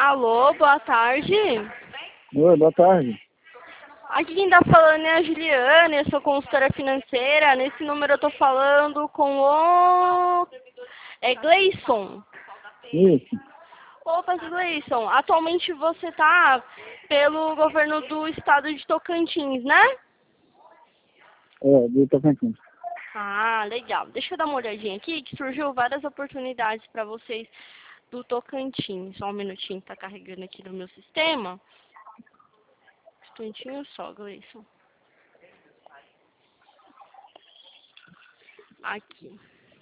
Alô, boa tarde. Oi, boa tarde. Aqui quem tá falando é a Juliana, eu sou consultora financeira. Nesse número eu tô falando com o... Gleison. Isso. Opa, Gleison, atualmente você tá pelo governo do estado de Tocantins, né? Do Tocantins. Ah, legal. Deixa eu dar uma olhadinha aqui, que surgiu várias oportunidades para vocês do Tocantins. Só um minutinho, tá carregando aqui no meu sistema. Um instantinho só, Gleison. Aqui.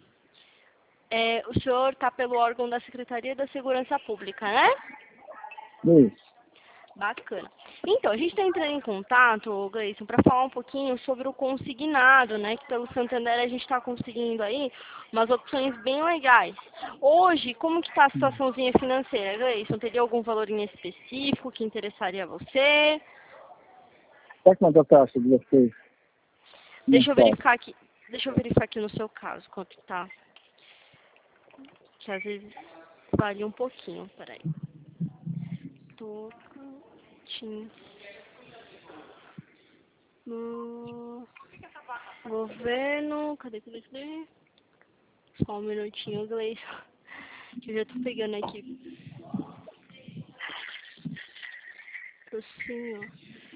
O senhor está pelo órgão da Secretaria da Segurança Pública, né? Isso. Bacana. Então, a gente está entrando em contato, Gleison, para falar um pouquinho sobre o consignado, né? Que pelo Santander a gente está conseguindo aí umas opções bem legais. Hoje, como que está a situaçãozinha financeira, Gleison? Teria algum valor em específico que interessaria a você? Qual é a taxa de vocês? Deixa eu verificar aqui. Deixa eu verificar aqui no seu caso quanto está. Que às vezes varia um pouquinho. Peraí. Tocantins. No governo. Cadê? Só um minutinho, Gleison. Que eu já tô pegando aqui pro senhor.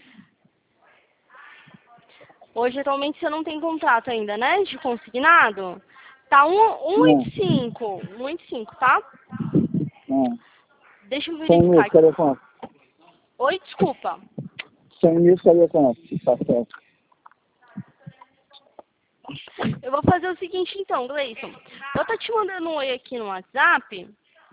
Hoje, atualmente, você não tem contrato ainda, né? De consignado? Tá 1,85. 1,85, tá? Deixa eu 100 mil, verificar aqui. ficaria quanto? Oi, desculpa. 100 mil ficaria quanto? Tá certo. Eu vou fazer o seguinte, então, Gleison. Eu tô te mandando um oi aqui no WhatsApp.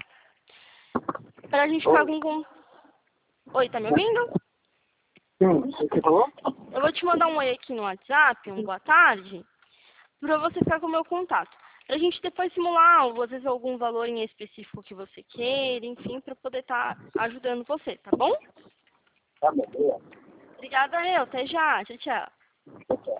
Pra gente ficar com... Oi, tá me ouvindo? Sim, você falou? Eu vou te mandar um oi aqui no WhatsApp, boa tarde, pra você ficar com o meu contato. Pra gente depois simular, ou às vezes, algum valor em específico que você queira, enfim, pra poder estar ajudando você, tá bom? Tá bom, obrigado. Obrigada, eu. Até já. Tchau, tchau. Tchau.